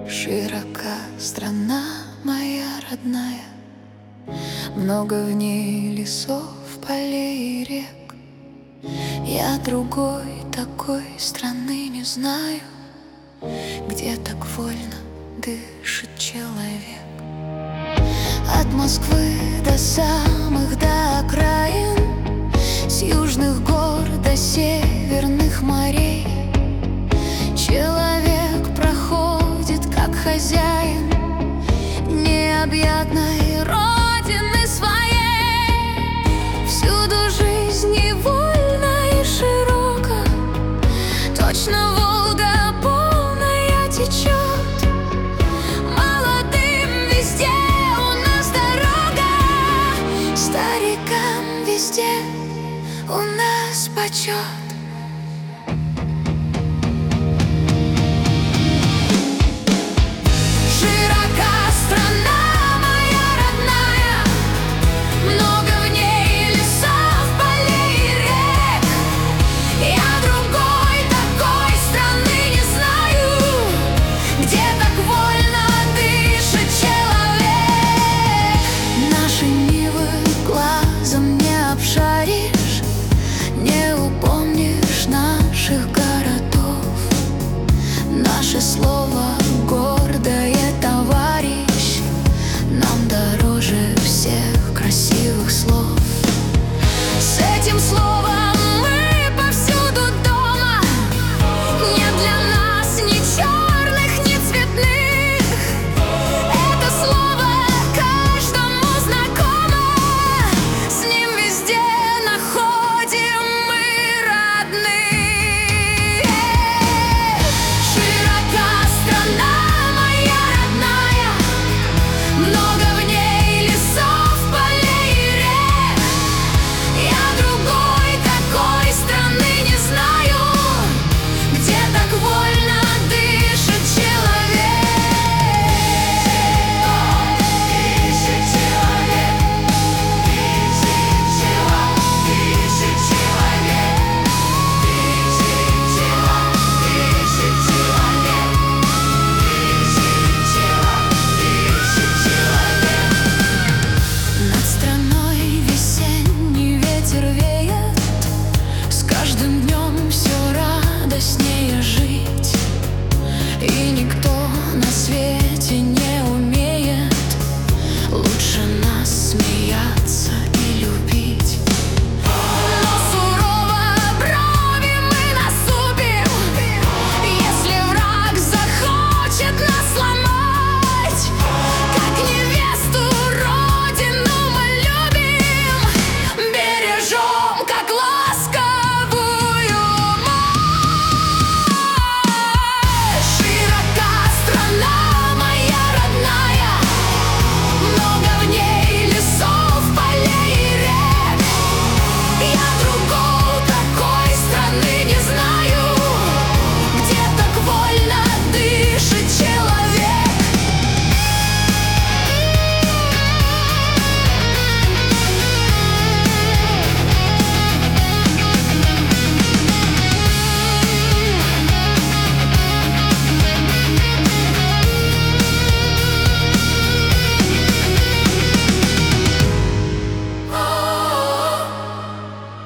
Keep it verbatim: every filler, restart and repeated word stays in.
Широка страна моя родная, много в ней лесов, полей и рек. Я другой такой страны не знаю, где так вольно дышит человек. От Москвы до самых до окраин, с южных гор до северных морей, человек проходит как хозяин необъятной родины своей. Всюду жизнь и вольна, и широка, точно Волга полная течет. Молодым везде у нас дорога, старикам везде у нас почет. Не упомнишь наших городов, наше слово